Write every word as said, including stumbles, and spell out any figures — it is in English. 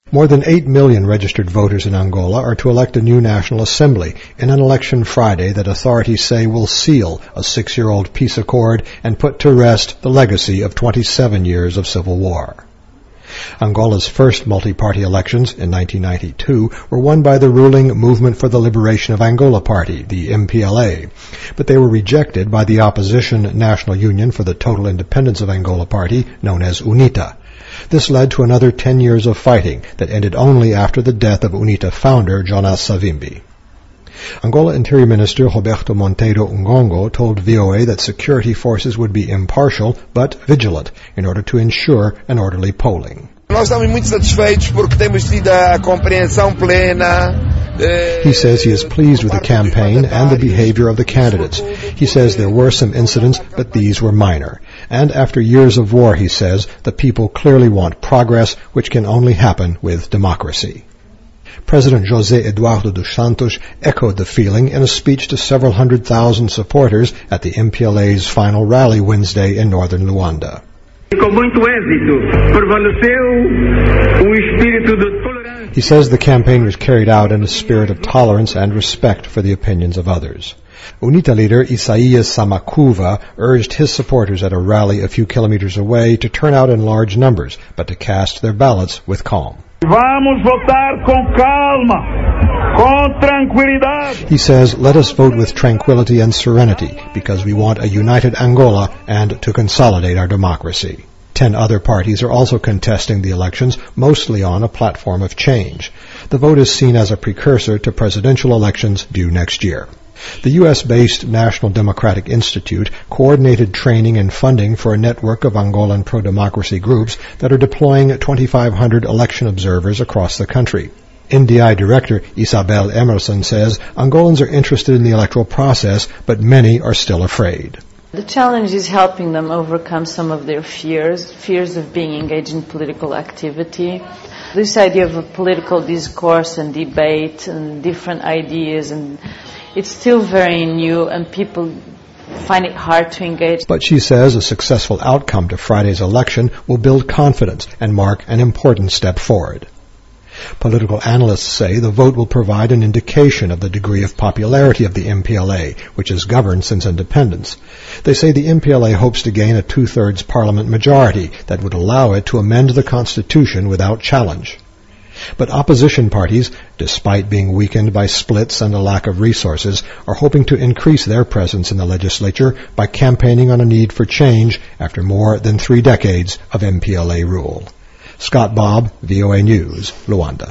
More than eight million registered voters in Angola are to elect a new National Assembly in an election Friday that authorities say will seal a six-year-old peace accord and put to rest the legacy of twenty-seven years of civil war. Angola's first multi-party elections in nineteen ninety-two were won by the ruling Movement for the Liberation of Angola Party, the M P L A, but they were rejected by the opposition National Union for the Total Independence of Angola Party, known as UNITA. This led to another ten years of fighting that ended only after the death of UNITA founder Jonas Savimbi. Angola Interior Minister Roberto Monteiro Ngongo told V O A that security forces would be impartial but vigilant in order to ensure an orderly polling. Nós estamos muito satisfeitos porque temos tido a compreensão plena. He says he is pleased with the campaign and the behavior of the candidates. He says there were some incidents, but these were minor. And after years of war, he says, the people clearly want progress, which can only happen with democracy. President José Eduardo dos Santos echoed the feeling in a speech to several hundred thousand supporters at the M P L A's final rally Wednesday in northern Luanda. He says the campaign was carried out in a spirit of tolerance and respect for the opinions of others. UNITA leader Isaías Samakuva urged his supporters at a rally a few kilometers away to turn out in large numbers, but to cast their ballots with calm. Vamos votar com calma, com tranquilidade. He says, let us vote with tranquility and serenity, because we want a united Angola and to consolidate our democracy. Ten other parties are also contesting the elections, mostly on a platform of change. The vote is seen as a precursor to presidential elections due next year. The U S-based National Democratic Institute coordinated training and funding for a network of Angolan pro-democracy groups that are deploying twenty-five hundred election observers across the country. N D I Director Isabel Emerson says Angolans are interested in the electoral process, but many are still afraid. The challenge is helping them overcome some of their fears, fears of being engaged in political activity. This idea of a political discourse and debate and different ideas, and it's still very new and people find it hard to engage. But she says a successful outcome to Friday's election will build confidence and mark an important step forward. Political analysts say the vote will provide an indication of the degree of popularity of the M P L A, which has governed since independence. They say the M P L A hopes to gain a two-thirds parliament majority that would allow it to amend the constitution without challenge. But opposition parties, despite being weakened by splits and a lack of resources, are hoping to increase their presence in the legislature by campaigning on a need for change after more than three decades of M P L A rule. Scott Bobb, V O A News, Luanda.